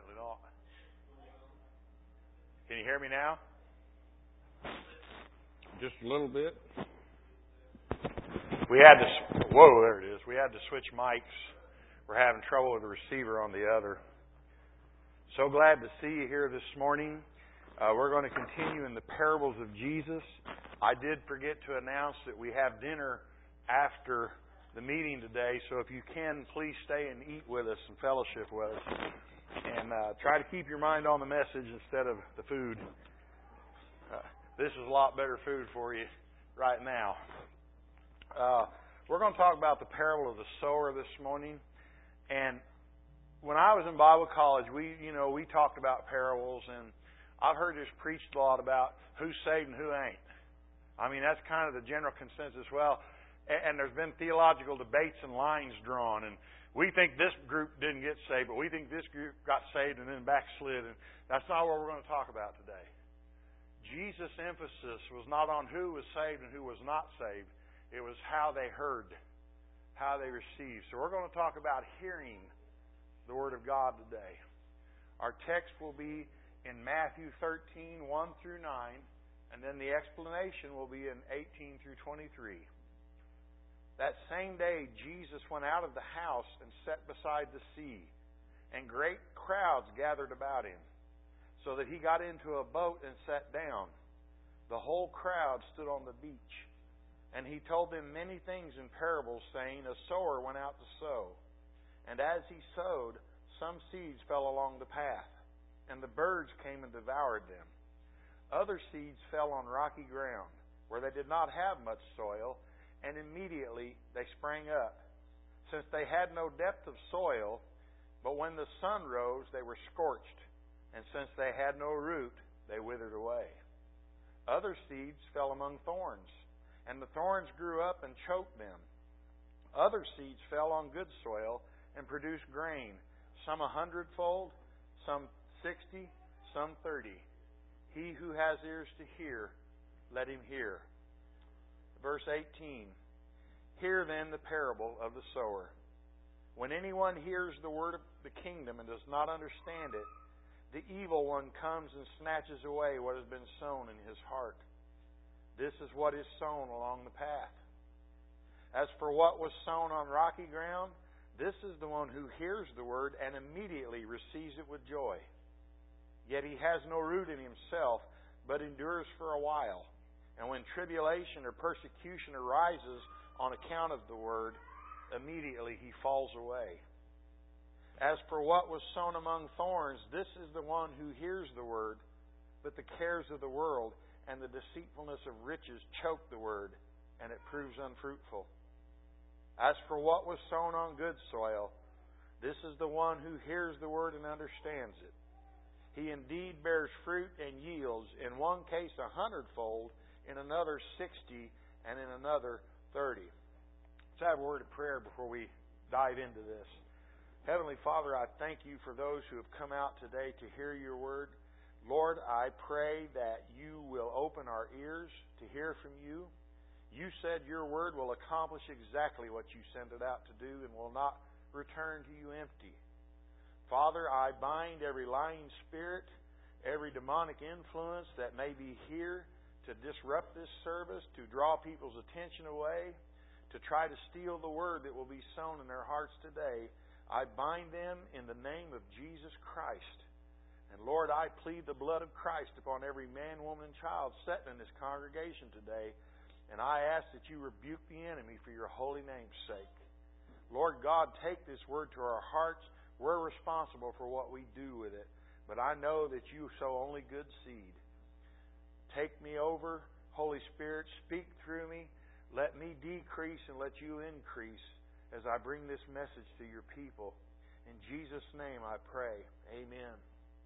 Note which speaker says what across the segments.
Speaker 1: Evidently not. Can you hear me now?
Speaker 2: Just a little bit.
Speaker 1: We had to. Whoa, there it is. We had to switch mics. We're having trouble with the receiver on the other. So glad to see you here this morning. We're going to continue in the parables of Jesus. I did forget to announce that we have dinner after the meeting today, so if you can, please stay and eat with us and fellowship with us. And try to keep your mind on the message instead of the food. This is a lot better food for you right now. We're going to talk about the parable of the sower this morning. And when I was in Bible college, we talked about parables, and I've heard this preached a lot about who's saved and who ain't. I mean, that's kind of the general consensus. Well, and there's been theological debates and lines drawn, and we think this group didn't get saved, but we think this group got saved and then backslid, and that's not what we're going to talk about today. Jesus' emphasis was not on who was saved and who was not saved. It was how they heard, how they received. So we're going to talk about hearing the Word of God today. Our text will be in Matthew 13, 1 through 9, and then the explanation will be in 18 through 23. That same day, Jesus went out of the house and sat beside the sea, and great crowds gathered about him, so that he got into a boat and sat down. The whole crowd stood on the beach, and he told them many things in parables, saying, A sower went out to sow, and as he sowed, some seeds fell along the path, and the birds came and devoured them. Other seeds fell on rocky ground, where they did not have much soil, and immediately they sprang up, since they had no depth of soil. But when the sun rose, they were scorched, and since they had no root, they withered away. Other seeds fell among thorns, and the thorns grew up and choked them. Other seeds fell on good soil and produced grain, some 100-fold, some 60, some 30. He who has ears to hear, let him hear. Verse 18. Hear then the parable of the sower. When anyone hears the word of the kingdom and does not understand it, the evil one comes and snatches away what has been sown in his heart. This is what is sown along the path. As for what was sown on rocky ground, this is the one who hears the word and immediately receives it with joy. Yet he has no root in himself, but endures for a while. And when tribulation or persecution arises on account of the word, immediately he falls away. As for what was sown among thorns, this is the one who hears the word, but the cares of the world and the deceitfulness of riches choke the word, and it proves unfruitful. As for what was sown on good soil, this is the one who hears the word and understands it. He indeed bears fruit and yields, in one case 100-fold, in another 60, and in another 30. Let's have a word of prayer before we dive into this. Heavenly Father, I thank you for those who have come out today to hear your word. Lord, I pray that you will open our ears to hear from you. You said your word will accomplish exactly what you sent it out to do and will not return to you empty. Father, I bind every lying spirit, every demonic influence that may be here to disrupt this service, to draw people's attention away, to try to steal the word that will be sown in their hearts today. I bind them in the name of Jesus Christ. And Lord, I plead the blood of Christ upon every man, woman, and child sitting in this congregation today. And I ask that you rebuke the enemy for your holy name's sake. Lord God, take this word to our hearts. We're responsible for what we do with it. But I know that you sow only good seed. Take me over, Holy Spirit, speak through me. Let me decrease and let you increase as I bring this message to your people. In Jesus' name I pray. Amen.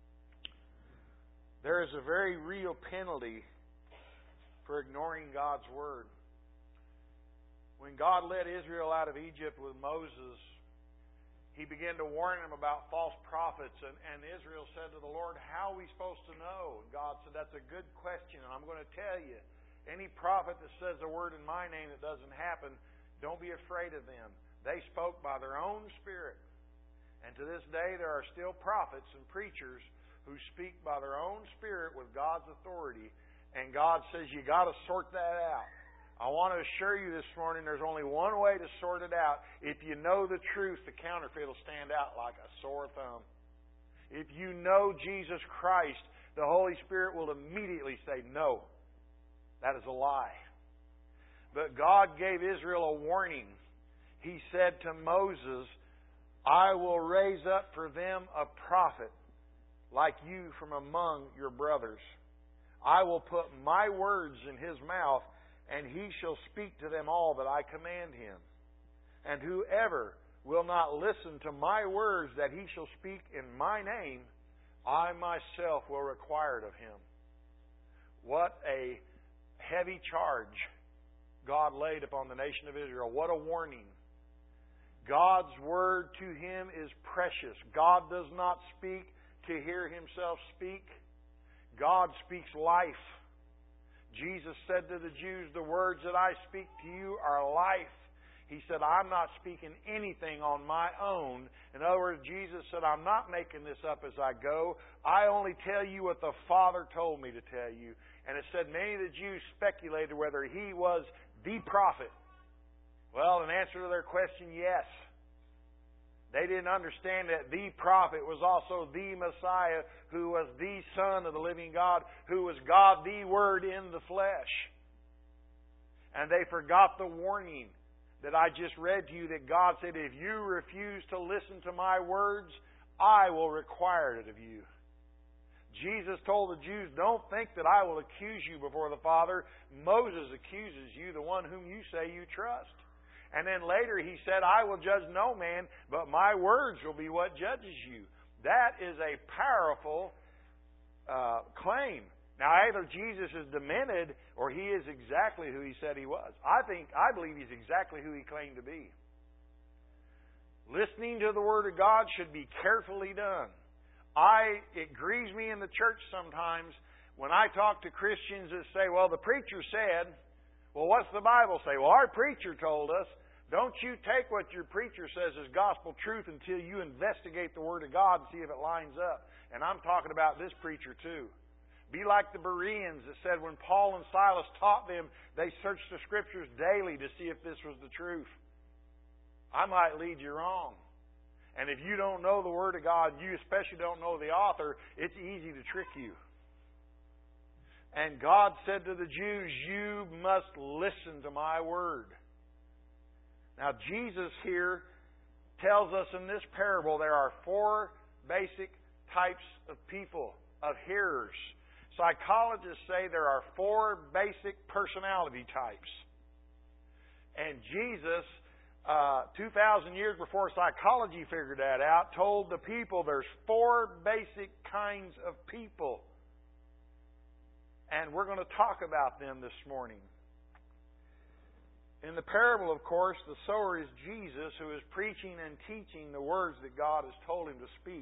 Speaker 1: There is a very real penalty for ignoring God's Word. When God led Israel out of Egypt with Moses, He began to warn them about false prophets, and Israel said to the Lord, how are we supposed to know? And God said, that's a good question, and I'm going to tell you. Any prophet that says a word in my name that doesn't happen, don't be afraid of them. They spoke by their own spirit. And to this day, there are still prophets and preachers who speak by their own spirit with God's authority. And God says, you got to sort that out. I want to assure you this morning, there's only one way to sort it out. If you know the truth, the counterfeit will stand out like a sore thumb. If you know Jesus Christ, the Holy Spirit will immediately say, no, that is a lie. But God gave Israel a warning. He said to Moses, I will raise up for them a prophet like you from among your brothers. I will put my words in his mouth, and he shall speak to them all that I command him. And whoever will not listen to my words that he shall speak in my name, I myself will require it of him. What a heavy charge God laid upon the nation of Israel. What a warning. God's word to him is precious. God does not speak to hear himself speak. God speaks life. Jesus said to the Jews, the words that I speak to you are life. He said, I'm not speaking anything on my own. In other words, Jesus said, I'm not making this up as I go. I only tell you what the Father told me to tell you. And it said many of the Jews speculated whether he was the prophet. Well, in answer to their question, yes. They didn't understand that the prophet was also the Messiah, who was the Son of the living God, who was God, the Word in the flesh. And they forgot the warning that I just read to you, that God said, if you refuse to listen to my words, I will require it of you. Jesus told the Jews, don't think that I will accuse you before the Father. Moses accuses you, the one whom you say you trust. And then later he said, I will judge no man, but my words will be what judges you. That is a powerful claim. Now, either Jesus is demented or he is exactly who he said he was. I believe he's exactly who he claimed to be. Listening to the Word of God should be carefully done. It grieves me in the church sometimes when I talk to Christians that say, well, the preacher said, well, what's the Bible say? Well, our preacher told us. Don't you take what your preacher says as gospel truth until you investigate the Word of God and see if it lines up. And I'm talking about this preacher too. Be like the Bereans that said when Paul and Silas taught them, they searched the Scriptures daily to see if this was the truth. I might lead you wrong. And if you don't know the Word of God, you especially don't know the author, it's easy to trick you. And God said to the Jews, you must listen to my word. Now, Jesus here tells us in this parable there are four basic types of people, of hearers. Psychologists say there are four basic personality types. And Jesus, 2,000 years before psychology figured that out, told the people there's four basic kinds of people. And we're going to talk about them this morning. In the parable, of course, the sower is Jesus, who is preaching and teaching the words that God has told him to speak.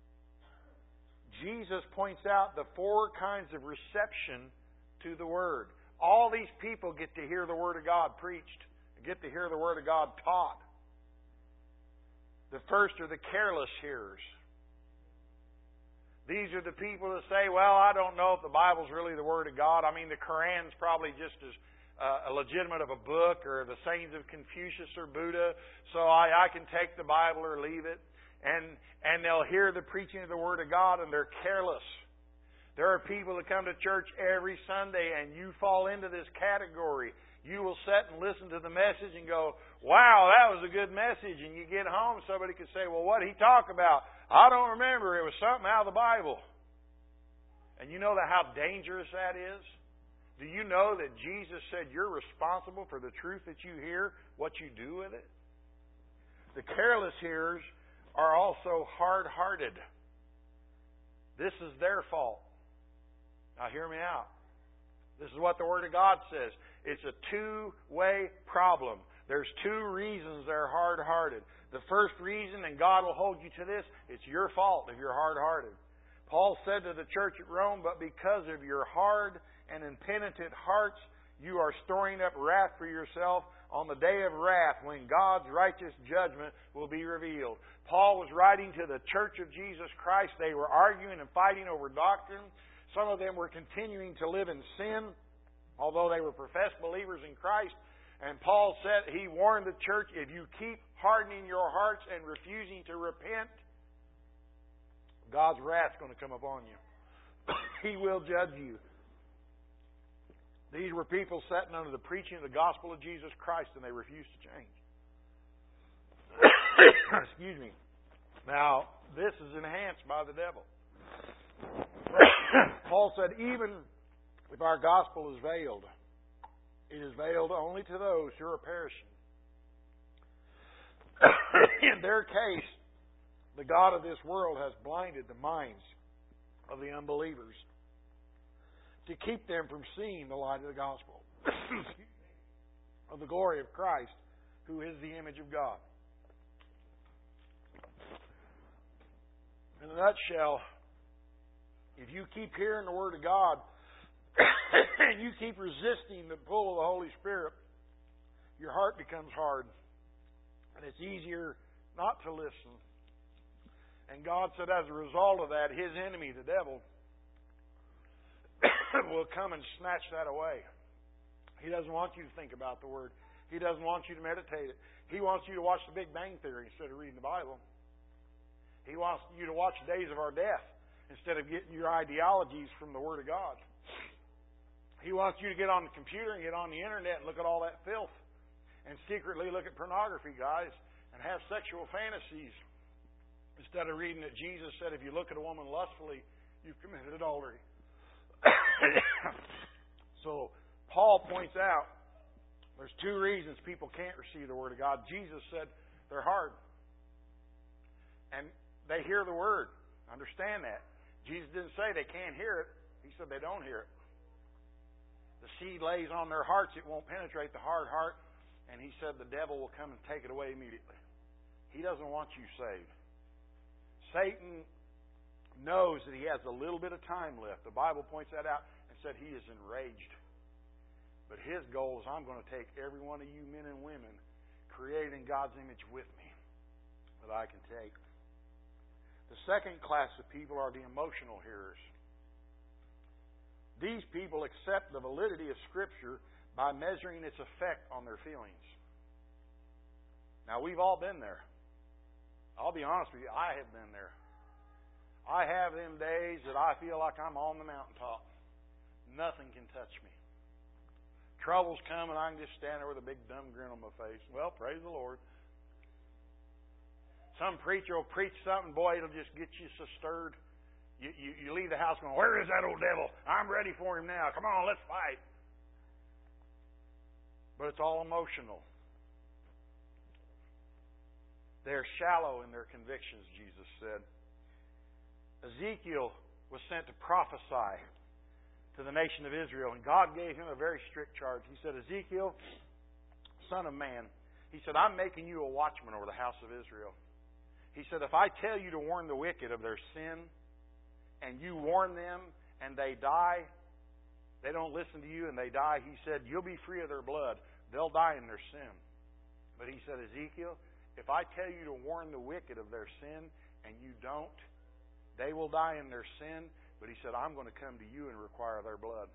Speaker 1: Jesus points out the four kinds of reception to the Word. All these people get to hear the Word of God preached, get to hear the Word of God taught. The first are the careless hearers. These are the people that say, well, I don't know if the Bible's really the Word of God. I mean, the Koran's probably just as legitimate of a book, or the sayings of Confucius or Buddha, so I can take the Bible or leave it. And they'll hear the preaching of the Word of God, and they're careless. There are people that come to church every Sunday, and you fall into this category. You will sit and listen to the message and go, wow, that was a good message. And you get home, somebody could say, well, what did he talk about? I don't remember. It was something out of the Bible. And you know how dangerous that is? Do you know that Jesus said you're responsible for the truth that you hear, what you do with it? The careless hearers are also hard-hearted. This is their fault. Now hear me out. This is what the Word of God says. It's a two-way problem. There's two reasons they're hard-hearted. The first reason, and God will hold you to this, it's your fault if you're hard-hearted. Paul said to the church at Rome, but because of your hard and impenitent hearts, you are storing up wrath for yourself on the day of wrath when God's righteous judgment will be revealed. Paul was writing to the church of Jesus Christ. They were arguing and fighting over doctrine. Some of them were continuing to live in sin, although they were professed believers in Christ. And Paul said, he warned the church, if you keep hardening your hearts and refusing to repent, God's wrath's going to come upon you. He will judge you. These were people sitting under the preaching of the gospel of Jesus Christ, and they refused to change. Excuse me. Now, this is enhanced by the devil. Paul said, even if our gospel is veiled, it is veiled only to those who are perishing. In their case, the God of this world has blinded the minds of the unbelievers to keep them from seeing the light of the gospel of the glory of Christ, who is the image of God. In a nutshell, if you keep hearing the Word of God and you keep resisting the pull of the Holy Spirit, your heart becomes hard, and it's easier not to listen. And God said as a result of that, His enemy, the devil, will come and snatch that away. He doesn't want you to think about the Word. He doesn't want you to meditate it. He wants you to watch The Big Bang Theory instead of reading the Bible. He wants you to watch Days of Our Death instead of getting your ideologies from the Word of God. He wants you to get on the computer and get on the internet and look at all that filth and secretly look at pornography, guys, and have sexual fantasies instead of reading that Jesus said if you look at a woman lustfully, you've committed adultery. So Paul points out there's two reasons people can't receive the Word of God. Jesus said they're hard. And they hear the Word. Understand that. Jesus didn't say they can't hear it. He said they don't hear it. The seed lays on their hearts. It won't penetrate the hard heart. And He said the devil will come and take it away immediately. He doesn't want you saved. Satan knows that he has a little bit of time left. The Bible points that out and said he is enraged. But his goal is, I'm going to take every one of you men and women created in God's image with me that I can take. The second class of people are the emotional hearers. These people accept the validity of Scripture by measuring its effect on their feelings. Now, we've all been there. I'll be honest with you, I have been there. I have them days that I feel like I'm on the mountaintop. Nothing can touch me. Troubles come and I can just stand there with a big dumb grin on my face. Well, praise the Lord. Some preacher will preach something, boy, it'll just get you so stirred. You leave the house going, where is that old devil? I'm ready for him now. Come on, let's fight. But it's all emotional. They're shallow in their convictions, Jesus said. Ezekiel was sent to prophesy to the nation of Israel, and God gave him a very strict charge. He said, Ezekiel, son of man, he said, I'm making you a watchman over the house of Israel. He said, if I tell you to warn the wicked of their sin, and you warn them, and they die, they don't listen to you, and they die, he said, you'll be free of their blood. They'll die in their sin. But he said, Ezekiel, if I tell you to warn the wicked of their sin, and you don't, they will die in their sin. But he said, I'm going to come to you and require their blood.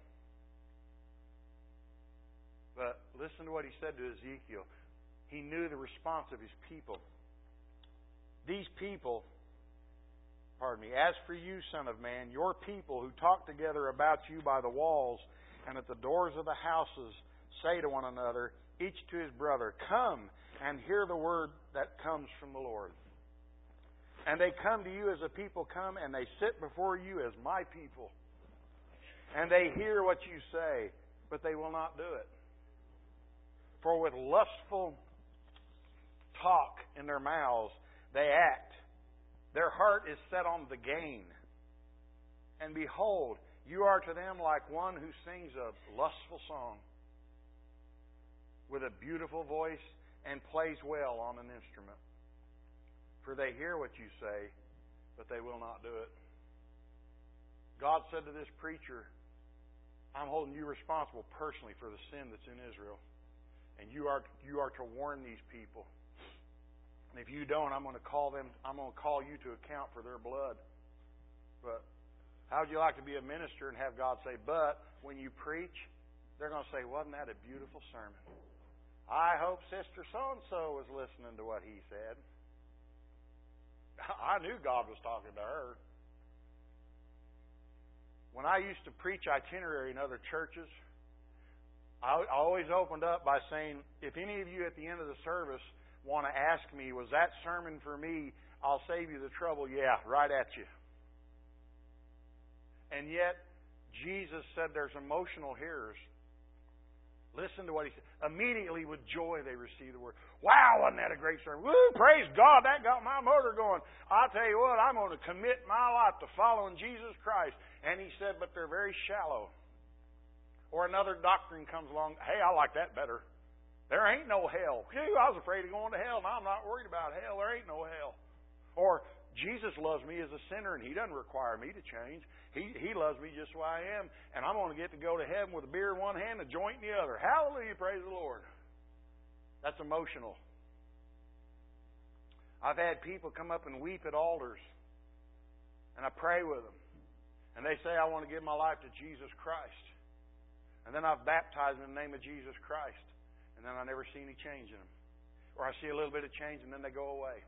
Speaker 1: But listen to what he said to Ezekiel. He knew the response of his people. These people, as for you, son of man, your people who talk together about you by the walls and at the doors of the houses say to one another, each to his brother, come and hear the word that comes from the Lord. And they come to you as a people come, and they sit before you as my people. And they hear what you say, but they will not do it. For with lustful talk in their mouths, they act. Their heart is set on the gain. And behold, you are to them like one who sings a lustful song with a beautiful voice and plays well on an instrument. For they hear what you say, but they will not do it. God said to this preacher, I'm holding you responsible personally for the sin that's in Israel. And you are to warn these people. And if you don't, I'm going to call you to account for their blood. But how would you like to be a minister and have God say, but when you preach, they're going to say, wasn't that a beautiful sermon? I hope Sister so-and-so was listening to what he said. I knew God was talking to her. When I used to preach itinerary in other churches, I always opened up by saying, if any of you at the end of the service want to ask me, was that sermon for me? I'll save you the trouble. Yeah, right at you. And yet, Jesus said there's emotional hearers. Listen to what He said. Immediately with joy they receive the word. Wow, wasn't that a great sermon? Woo, praise God, that got my motor going. I'll tell you what, I'm going to commit my life to following Jesus Christ. And He said, but they're very shallow. Or another doctrine comes along, hey, I like that better. There ain't no hell. Phew, I was afraid of going to hell. Now I'm not worried about hell. There ain't no hell. Or Jesus loves me as a sinner and He doesn't require me to change. He loves me just who I am. And I'm going to get to go to heaven with a beer in one hand and a joint in the other. Hallelujah, praise the Lord. That's emotional. I've had people come up and weep at altars. And I pray with them. And they say, I want to give my life to Jesus Christ. And then I've baptized them in the name of Jesus Christ. And then I never see any change in them. Or I see a little bit of change and then they go away.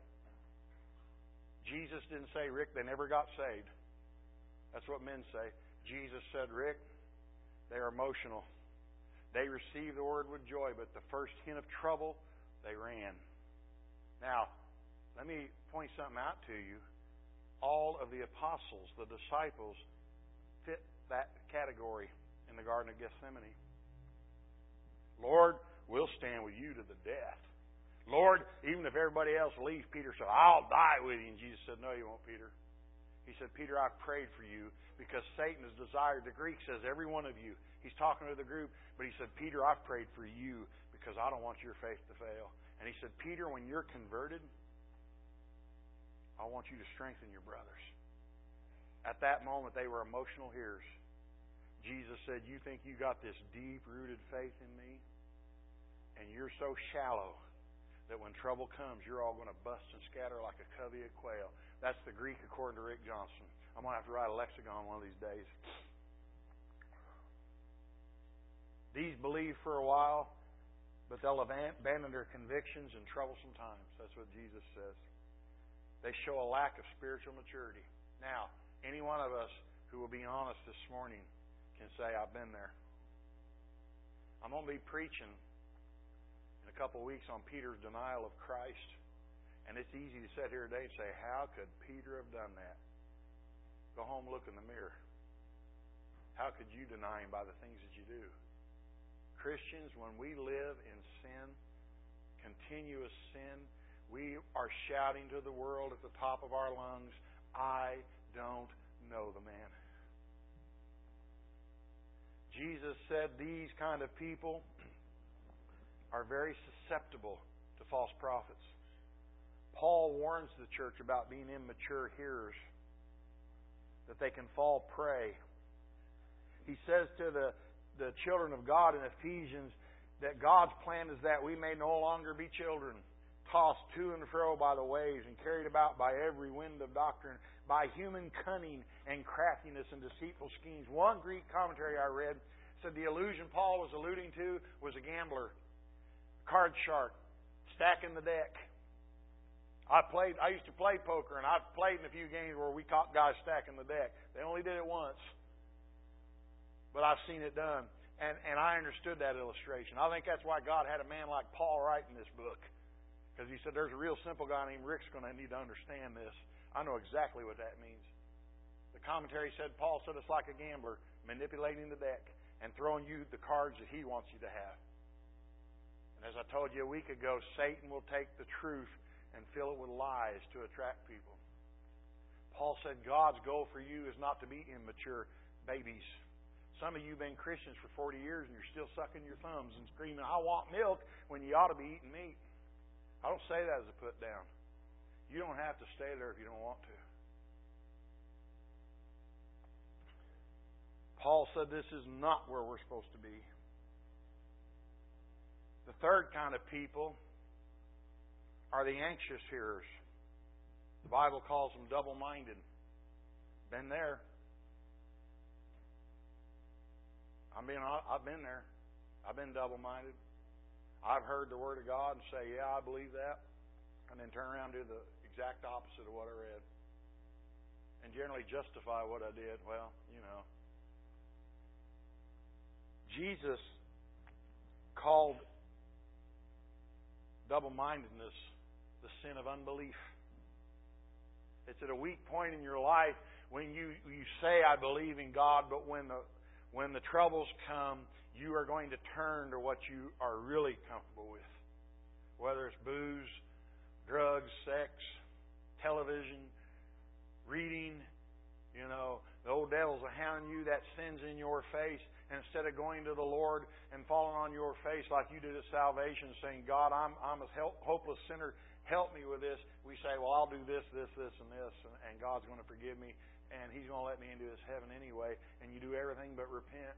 Speaker 1: Jesus didn't say, Rick, they never got saved. That's what men say. Jesus said, Rick, they are emotional. They received the word with joy, but the first hint of trouble, they ran. Now, let me point something out to you. All of the apostles, the disciples, fit that category in the Garden of Gethsemane. Lord, we'll stand with you to the death. Lord, even if everybody else leaves, Peter said, I'll die with you. And Jesus said, no, you won't, Peter. He said, Peter, I've prayed for you because Satan has desired. The Greek says, every one of you. He's talking to the group, but he said, Peter, I've prayed for you because I don't want your faith to fail. And he said, Peter, when you're converted, I want you to strengthen your brothers. At that moment, they were emotional hearers. Jesus said, you think you got this deep-rooted faith in me? And you're so shallow that when trouble comes, you're all going to bust and scatter like a covey of quail. That's the Greek according to Rick Johnson. I'm going to have to write a lexicon one of these days. These believe for a while, but they'll abandon their convictions in troublesome times. That's what Jesus says. They show a lack of spiritual maturity. Now, any one of us who will be honest this morning can say, I've been there. I'm going to be preaching in a couple of weeks on Peter's denial of Christ. And it's easy to sit here today and say, how could Peter have done that? Go home, look in the mirror. How could you deny Him by the things that you do? Christians, when we live in sin, continuous sin, we are shouting to the world at the top of our lungs, I don't know the man. Jesus said these kind of people are very susceptible to false prophets. Paul warns the church about being immature hearers, that they can fall prey. He says to the children of God in Ephesians that God's plan is that we may no longer be children, tossed to and fro by the waves and carried about by every wind of doctrine, by human cunning and craftiness and deceitful schemes. One Greek commentary I read said the illusion Paul was alluding to was a gambler, card shark, stacking the deck. I used to play poker, and I've played in a few games where we caught guys stacking the deck. They only did it once, but I've seen it done. And I understood that illustration. I think that's why God had a man like Paul writing this book. Because he said, there's a real simple guy named Rick's going to need to understand this. I know exactly what that means. The commentary said, Paul said it's like a gambler manipulating the deck and throwing you the cards that he wants you to have. And as I told you a week ago, Satan will take the truth and fill it with lies to attract people. Paul said God's goal for you is not to be immature babies. Some of you have been Christians for 40 years and you're still sucking your thumbs and screaming, I want milk, when you ought to be eating meat. I don't say that as a put down. You don't have to stay there if you don't want to. Paul said this is not where we're supposed to be. The third kind of people are the anxious hearers. The Bible calls them double-minded. Been there. I've been there. I've been double-minded. I've heard the Word of God and say, yeah, I believe that, and then turn around and do the exact opposite of what I read. And generally justify what I did. Well, you know. Jesus called double-mindedness the sin of unbelief. It's at a weak point in your life when you say, I believe in God, but when the troubles come, you are going to turn to what you are really comfortable with. Whether it's booze, drugs, sex, television, reading, you know, the old devil's hounding you, that sin's in your face. And instead of going to the Lord and falling on your face like you did at salvation, saying, God, I'm a hopeless sinner, help me with this, we say, well, I'll do this, this, and this, and God's going to forgive me, and He's going to let me into His heaven anyway, and you do everything but repent.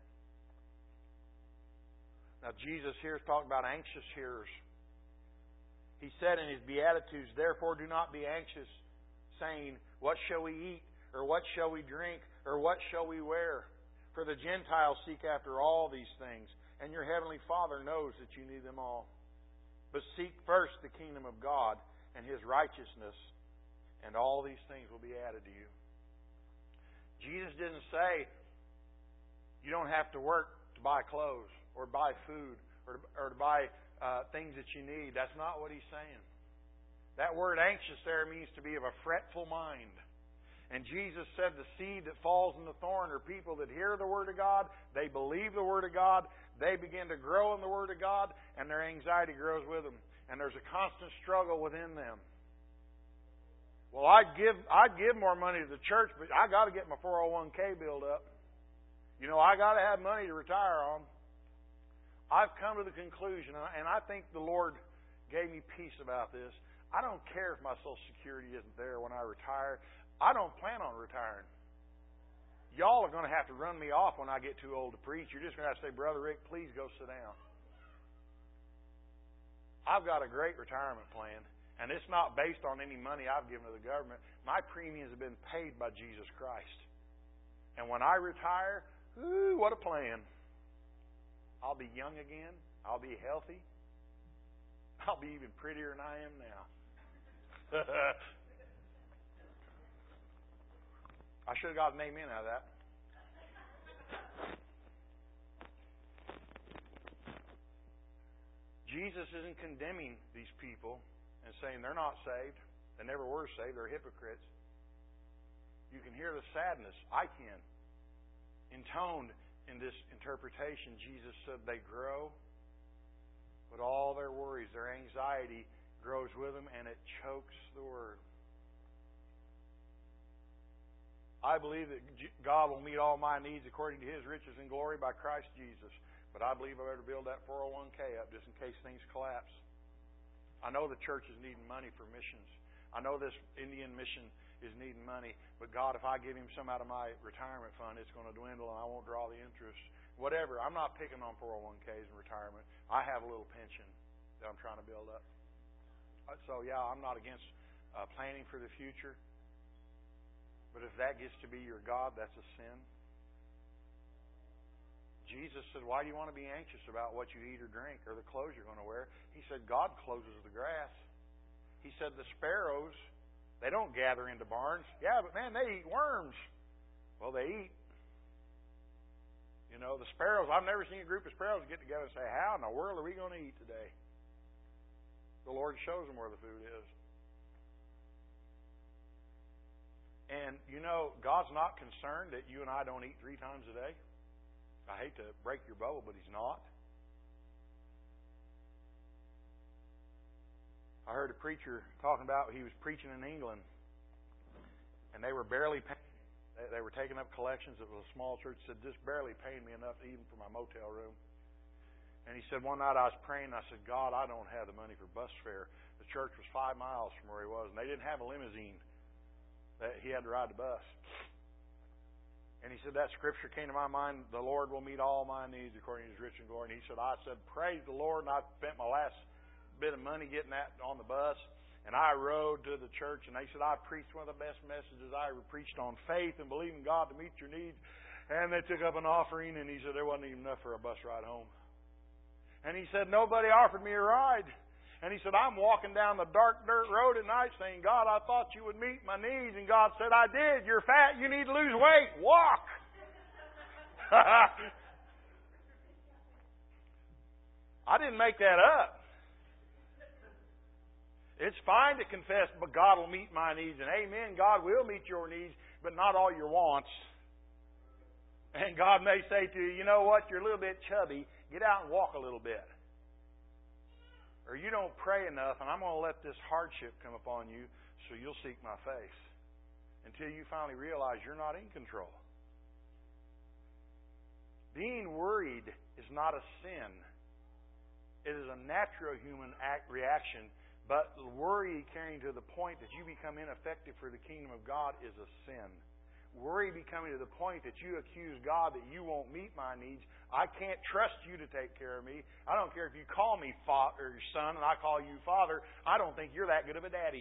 Speaker 1: Now, Jesus here is talking about anxious hearers. He said in His Beatitudes, therefore do not be anxious, saying, what shall we eat, or what shall we drink, or what shall we wear? For the Gentiles seek after all these things, and your heavenly Father knows that you need them all. But seek first the kingdom of God and His righteousness, and all these things will be added to you. Jesus didn't say you don't have to work to buy clothes or buy food or to buy things that you need. That's not what He's saying. That word anxious there means to be of a fretful mind. And Jesus said the seed that falls in the thorn are people that hear the Word of God, they believe the Word of God, they begin to grow in the Word of God, and their anxiety grows with them. And there's a constant struggle within them. Well, I'd give more money to the church, but I got to get my 401k built up. You know, I got to have money to retire on. I've come to the conclusion, and I think the Lord gave me peace about this. I don't care if my Social Security isn't there when I retire. I don't plan on retiring. Y'all are going to have to run me off when I get too old to preach. You're just going to have to say, Brother Rick, please go sit down. I've got a great retirement plan, and it's not based on any money I've given to the government. My premiums have been paid by Jesus Christ. And when I retire, ooh, what a plan. I'll be young again. I'll be healthy. I'll be even prettier than I am now. I should have got an amen out of that. Jesus isn't condemning these people and saying they're not saved. They never were saved. They're hypocrites. You can hear the sadness. I can. Intoned in this interpretation, Jesus said they grow, but all their worries, their anxiety grows with them, and it chokes the Word. I believe that God will meet all my needs according to His riches and glory by Christ Jesus. But I believe I better build that 401k up just in case things collapse. I know the church is needing money for missions. I know this Indian mission is needing money. But God, if I give Him some out of my retirement fund, it's going to dwindle and I won't draw the interest. Whatever. I'm not picking on 401ks in retirement. I have a little pension that I'm trying to build up. So, yeah, I'm not against planning for the future. But if that gets to be your God, that's a sin. Jesus said, why do you want to be anxious about what you eat or drink or the clothes you're going to wear? He said, God clothes the grass. He said, the sparrows, they don't gather into barns. Yeah, but man, they eat worms. Well, they eat. You know, the sparrows, I've never seen a group of sparrows get together and say, how in the world are we going to eat today? The Lord shows them where the food is. And, you know, God's not concerned that you and I don't eat 3 times a day. I hate to break your bubble, but He's not. I heard a preacher talking about, he was preaching in England, and they were barely paying. They were taking up collections. It was a small church. Said, just barely paying me enough even for my motel room. And he said, one night I was praying, and I said, God, I don't have the money for bus fare. The church was 5 miles from where he was, and they didn't have a limousine. He had to ride the bus. And he said, that scripture came to my mind, the Lord will meet all my needs according to His rich and glory. And he said, I said, praise the Lord. And I spent my last bit of money getting that on the bus. And I rode to the church, and they said, I preached one of the best messages I ever preached on faith and believing God to meet your needs. And they took up an offering, and he said, there wasn't even enough for a bus ride home. And he said, nobody offered me a ride. And he said, I'm walking down the dark dirt road at night saying, God, I thought you would meet my needs. And God said, I did. You're fat. You need to lose weight. Walk. I didn't make that up. It's fine to confess, but God will meet my needs. And amen, God will meet your needs, but not all your wants. And God may say to you, you know what, you're a little bit chubby. Get out and walk a little bit. Or you don't pray enough, and I'm going to let this hardship come upon you so you'll seek my face. Until you finally realize you're not in control. Being worried is not a sin. It is a natural human reaction. But worry carrying to the point that you become ineffective for the kingdom of God is a sin. Worry becoming to the point that you accuse God that you won't meet my needs. I can't trust you to take care of me. I don't care if you call me father or son and I call you father. I don't think you're that good of a daddy.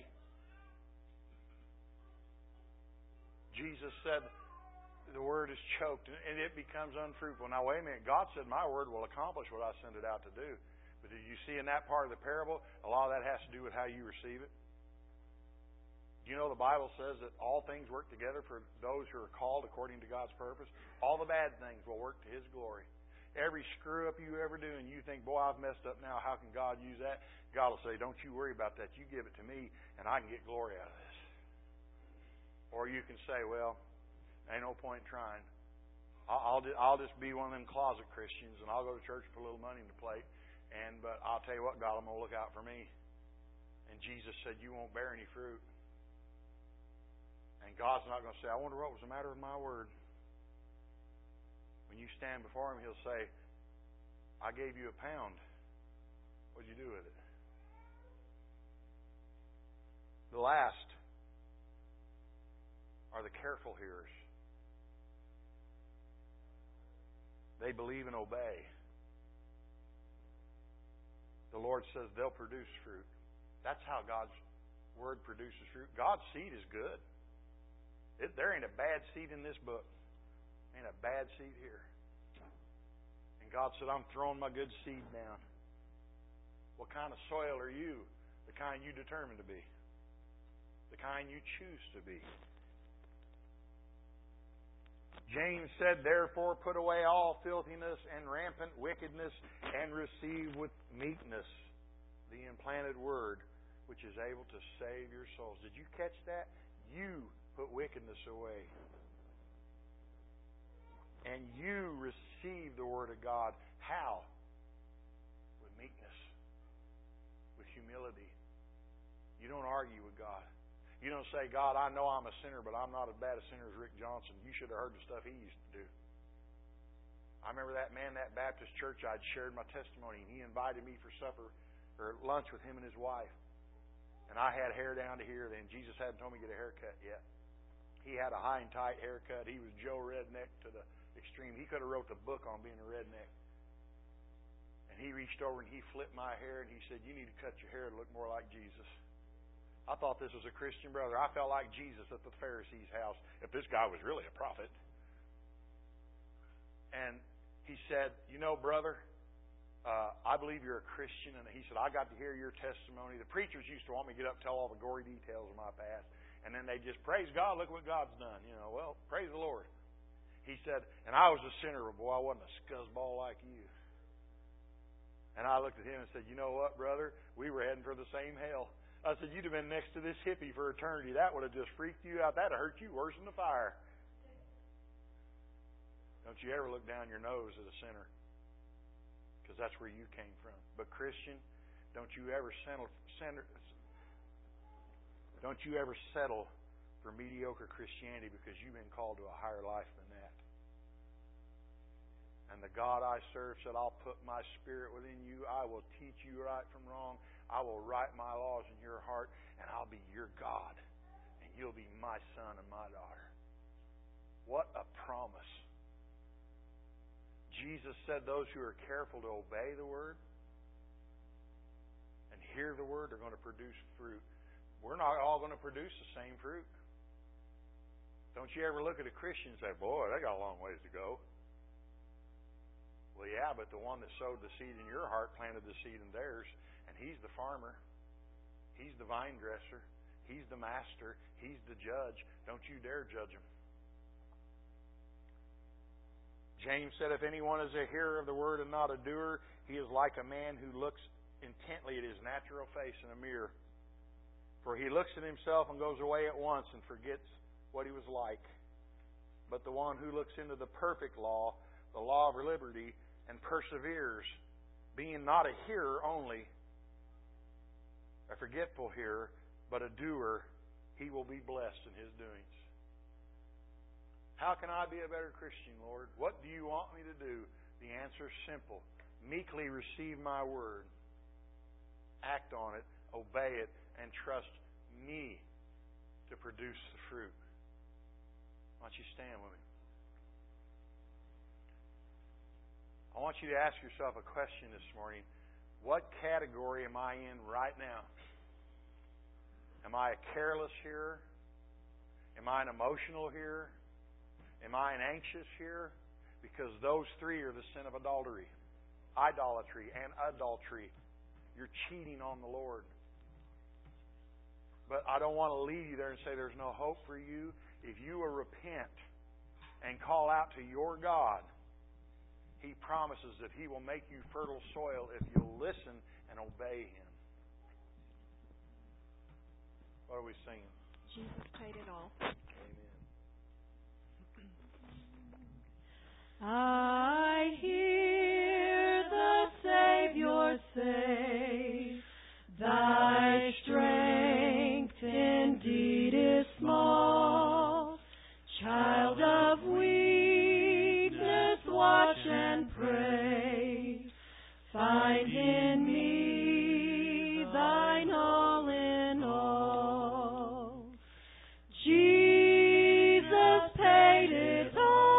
Speaker 1: Jesus said the word is choked and it becomes unfruitful. Now wait a minute. God said my word will accomplish what I sent it out to do. But did you see in that part of the parable, a lot of that has to do with how you receive it? Do you know the Bible says that all things work together for those who are called according to God's purpose? All the bad things will work to His glory. Every screw up you ever do and you think, boy, I've messed up now, how can God use that? God will say, don't you worry about that. You give it to me and I can get glory out of this. Or you can say, well, ain't no point in trying. I'll just be one of them closet Christians and I'll go to church and put a little money in the plate. But I'll tell you what, God, I'm going to look out for me. And Jesus said, you won't bear any fruit. And God's not going to say, I wonder what was the matter with my word. When you stand before Him, He'll say, I gave you £1. What'd you do with it? The last are the careful hearers. They believe and obey. The Lord says they'll produce fruit. That's how God's Word produces fruit. God's seed is good. There ain't a bad seed in this book. Ain't a bad seed here. And God said, I'm throwing my good seed down. What kind of soil are you? The kind you determine to be. The kind you choose to be. James said, therefore put away all filthiness and rampant wickedness and receive with meekness the implanted word which is able to save your souls. Did you catch that? You put wickedness away. And you receive the Word of God. How? With meekness. With humility. You don't argue with God. You don't say, God, I know I'm a sinner, but I'm not as bad a sinner as Rick Johnson. You should have heard the stuff he used to do. I remember that man, that Baptist church, I'd shared my testimony, and he invited me for supper or lunch with him and his wife. And I had hair down to here then. Jesus hadn't told me to get a haircut yet. He had a high and tight haircut. He was Joe Redneck to the extreme. He could have wrote the book on being a redneck. And he reached over and he flipped my hair and he said, you need to cut your hair to look more like Jesus. I thought this was a Christian brother. I felt like Jesus at the Pharisee's house, if this guy was really a prophet. And he said, you know, brother, I believe you're a Christian. And he said, I got to hear your testimony. The preachers used to want me to get up and tell all the gory details of my past. And then they just, praise God, look what God's done. You know, well, praise the Lord. He said, and I was a sinner, but boy, I wasn't a scuzzball like you. And I looked at him and said, you know what, brother? We were heading for the same hell. I said, you'd have been next to this hippie for eternity. That would have just freaked you out. That would have hurt you worse than the fire. Don't you ever look down your nose at a sinner. Because that's where you came from. But Christian, don't you ever settle for mediocre Christianity, because you've been called to a higher life than that. And the God I serve said, I'll put my Spirit within you. I will teach you right from wrong. I will write my laws in your heart, and I'll be your God. And you'll be my son and my daughter. What a promise. Jesus said those who are careful to obey the Word and hear the Word are going to produce fruit. We're not all going to produce the same fruit. Don't you ever look at a Christian and say, boy, they got a long ways to go. Well, yeah, but the one that sowed the seed in your heart planted the seed in theirs, and He's the farmer. He's the vine dresser. He's the master. He's the judge. Don't you dare judge Him. James said, if anyone is a hearer of the word and not a doer, he is like a man who looks intently at his natural face in a mirror. For he looks at himself and goes away at once and forgets what he was like. But the one who looks into the perfect law, the law of liberty, and perseveres, being not a hearer only, a forgetful hearer, but a doer, he will be blessed in his doings. How can I be a better Christian, Lord? What do you want me to do? The answer is simple. Meekly receive my word. Act on it, obey it, and trust me to produce the fruit. Why don't you stand with me? I want you to ask yourself a question this morning. What category am I in right now? Am I a careless hearer? Am I an emotional hearer? Am I an anxious hearer? Because those three are the sin of adultery. Idolatry and adultery. You're cheating on the Lord. But I don't want to leave you there and say there's no hope for you. If you will repent and call out to your God, He promises that He will make you fertile soil if you'll listen and obey Him. What are we singing?
Speaker 2: Jesus paid it all.
Speaker 1: Amen.
Speaker 2: I hear the Savior say, thy strength indeed is small. Child of weakness, watch and pray. Find in me thine all in all. Jesus paid it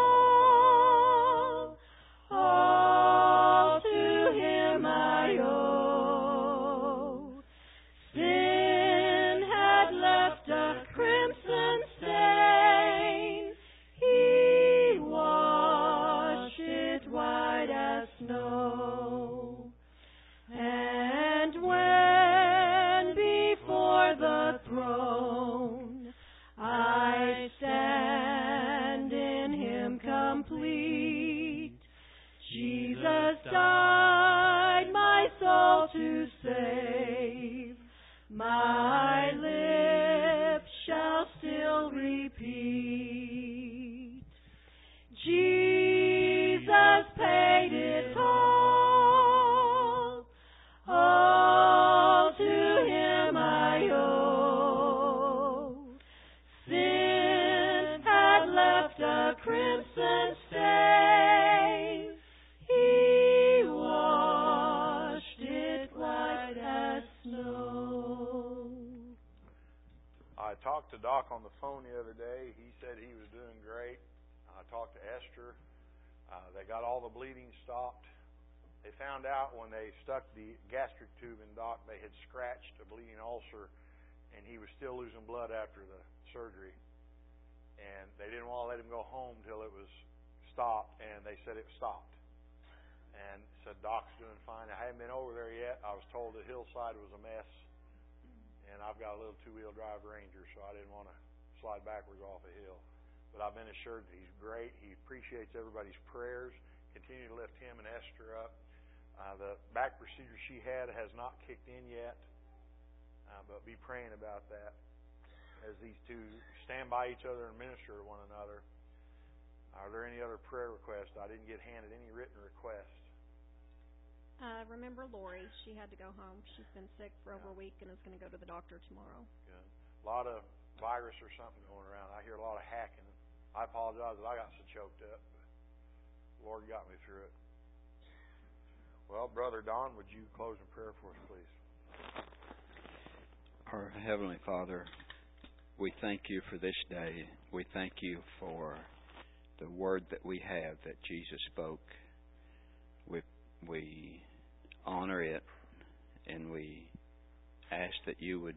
Speaker 2: all. All to Him I owe. Sin had left a crimson stain. He washed it white as snow. And when before the throne I stand in Him complete, Jesus died my soul to save. My lips shall still repeat, Jesus paid it all. All to Him I owe. Sin had left a crimson stain. He washed it white as snow.
Speaker 1: I talked to Doc on the phone the other day. He said he was doing great. I talked to Esther. They got all the bleeding stopped. They found out when they stuck the gastric tube in Doc, they had scratched a bleeding ulcer, and he was still losing blood after the surgery. And they didn't want to let him go home till it was stopped, and they said it stopped. And said, Doc's doing fine. I haven't been over there yet. I was told the hillside was a mess, and I've got a little two-wheel drive Ranger, so I didn't want to slide backwards off a hill. But I've been assured that he's great. He appreciates everybody's prayers. Continue to lift him and Esther up. The back procedure she had has not kicked in yet, but be praying about that as these two stand by each other and minister to one another. Are there any other prayer requests? I didn't get handed any written requests.
Speaker 2: Remember Lori, she had to go home. She's been sick for over a week and is going to go to the doctor tomorrow.
Speaker 1: Good. A lot of virus or something going around. I hear a lot of hacking. I apologize that I got so choked up, but the Lord got me through it. Well, Brother Don, would you close in prayer for us, please?
Speaker 3: Our Heavenly Father, we thank You for this day. We thank You for the word that we have that Jesus spoke. We honor it, and we ask that you would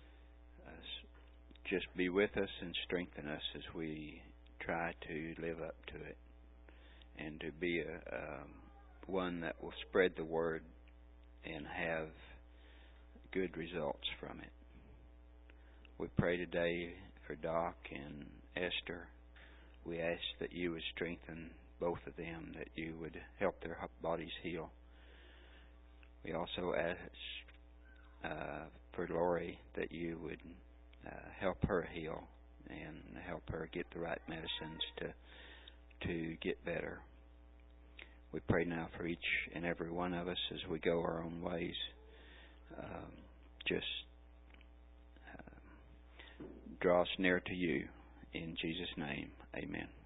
Speaker 3: just be with us and strengthen us as we try to live up to it, and to be one that will spread the word and have good results from it. We pray today for Doc and Esther. We ask that you would strengthen both of them, that you would help their bodies heal. We also ask for Lori that you would help her heal and help her get the right medicines to get better. We pray now for each and every one of us as we go our own ways. Just draw us near to you. In Jesus' name, amen.